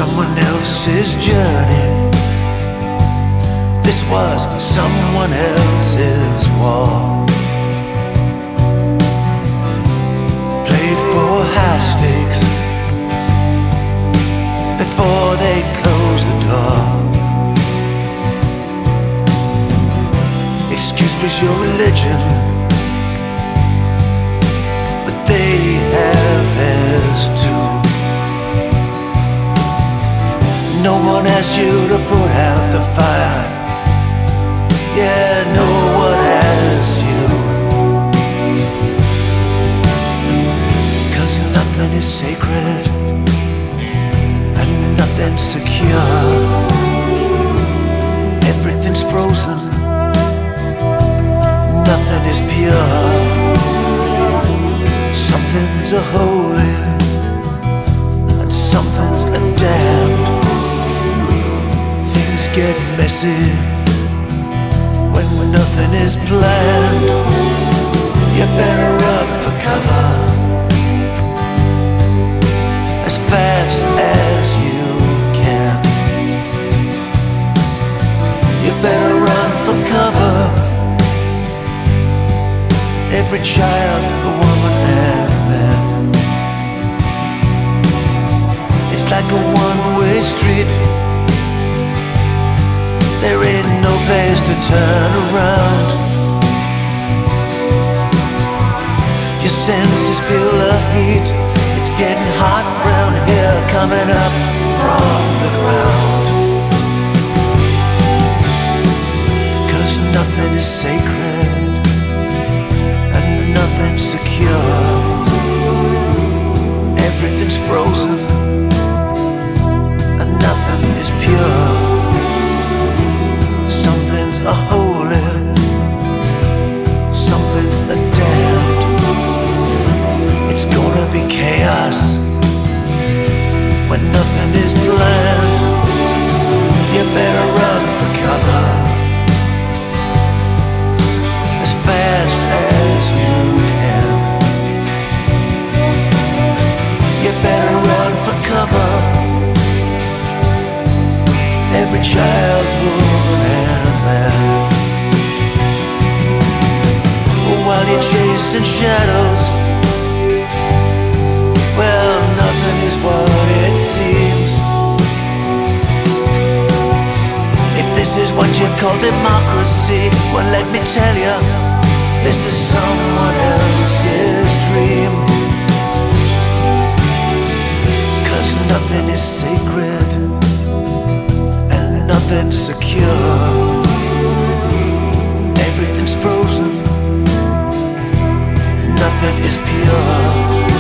someone else's journey. This was someone else's war. Played for high stakes before they closed the door. Excuse please your religion, but they have theirs too. No one asked you to put out the fire. Yeah, no one asked you. 'Cause nothing is sacred and nothing's secure. Everything's frozen, nothing is pure. Something's a holy and something's a damned. Things get messy when nothing is planned. You better run for cover as fast as you can. You better run for cover. Every child, a woman and man. It's like a one-way street. There ain't no place to turn around. Your senses feel the heat. It's getting hot round here, coming up from the ground. 'Cause nothing is sacred and nothing's secure. Everything's frozen and nothing is pure. Something's a holy, something's a damned. It's gonna be chaos when nothing is planned. You better run for cover as fast as you can. You better run for cover. Every child, woman and man. While you're chasing shadows, well, nothing is what it seems. If this is what you call democracy, well, let me tell you, this is someone else's dream. 'Cause nothing is sacred and nothing's secure. Everything's frozen, nothing is pure.